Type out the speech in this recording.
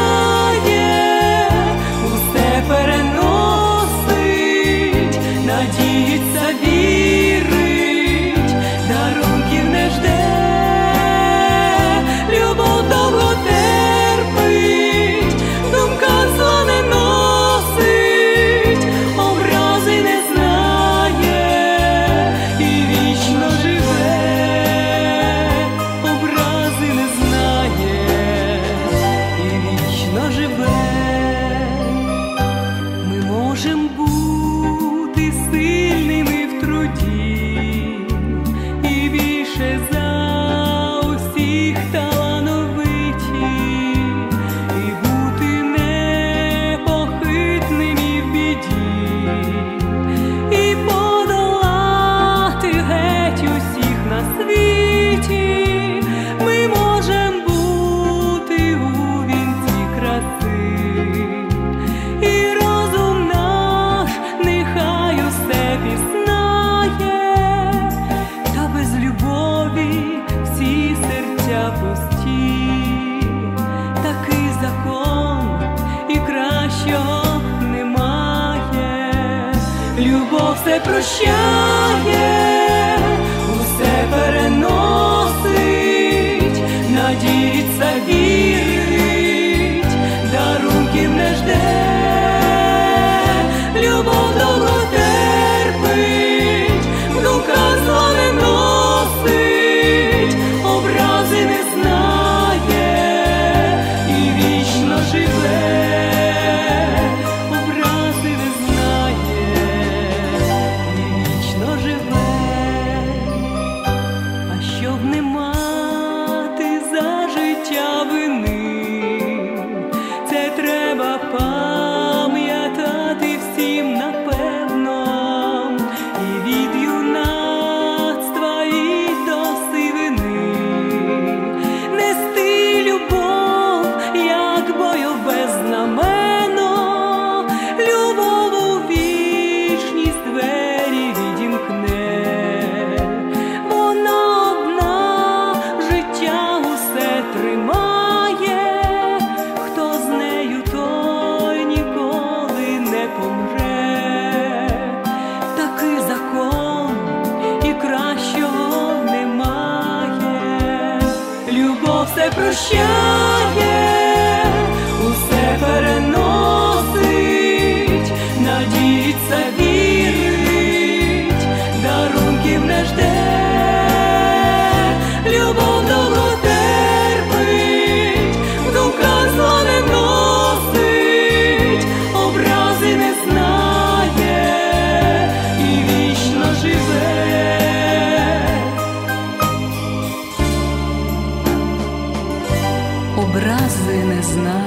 усе переносить, надіється, вірить, дарунків не жде, любов довго терпить, думка зла не носить, образи не знає і вічно живе, образи не знає і вічно живе. Ми можем бути сильними в труді і більше за усіх талановиті, і бути непохитними в біді, і подолати геть усіх на світі. Ми можем бути у вінці краси, і розум наш нехай усе пізнає, та без любові всі серця пусті. Такий закон, і кращого немає. Любов все прощає, усе переносить, надіється, вірить, дарунків не жде, любов довго терпить, думка зла не носить, образи не знає і вічно живе, образи не знає і вічно живе. А щоб не мати за життя вини, це треба пам'ятати всім напевно, і від юнацтва і до сивини, нести любов, як бойове знамено, любов у вічність двері відімкне. Вона одна життя усе тримає, хто з нею, той ніколи не помре. Такий закон, і кращого немає. Любов все прощає, усе переносить, надіється, вірить, дарунків не жде, любов довго терпить, думка зла не носить, образи не знає і вічно живе. Образи не знає